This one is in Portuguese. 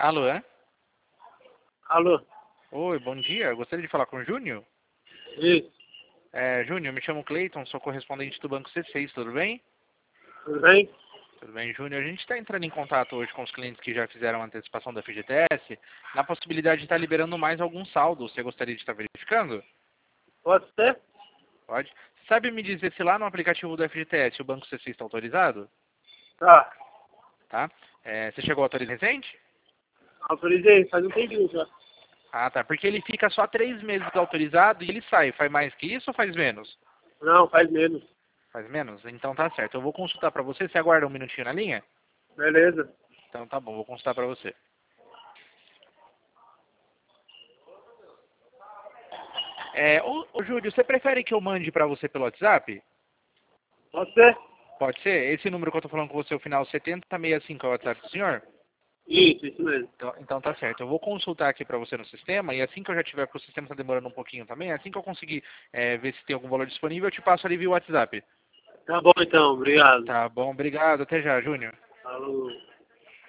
Alô, é? Alô? Oi, bom dia. Gostaria de falar com o Júnior? Isso, Júnior, me chamo Cleiton, sou correspondente do Banco C6, tudo bem? tudo bem? Tudo bem, Júnior. A gente está entrando em contato hoje com os clientes que já fizeram a antecipação da FGTS, na possibilidade de estar liberando mais algum saldo. Você gostaria de estar verificando? Pode ser? Pode. Sabe me dizer se lá no aplicativo do FGTS o Banco C6 está autorizado? Tá. Tá? Você chegou a autorizar recente? Autorizei, faz um tempinho já. Ah, tá. Porque ele fica só 3 meses autorizado e ele sai. Faz mais que isso ou faz menos? Não, faz menos. Faz menos? Então tá certo. Eu vou consultar para você. Você aguarda um minutinho na linha? Beleza. Então tá bom, vou consultar para você. Ô Júlio, você prefere que eu mande para você pelo WhatsApp? Pode ser? Pode ser? Esse número que eu tô falando com você, o final 7065 é o WhatsApp do senhor? Isso mesmo. Então tá certo. Eu vou consultar aqui para você no sistema e assim que eu já tiver, porque o sistema tá demorando um pouquinho também, assim que eu conseguir ver se tem algum valor disponível, eu te passo ali via WhatsApp. Tá bom então, obrigado. Tá bom, obrigado. Até já, Júnior. Falou.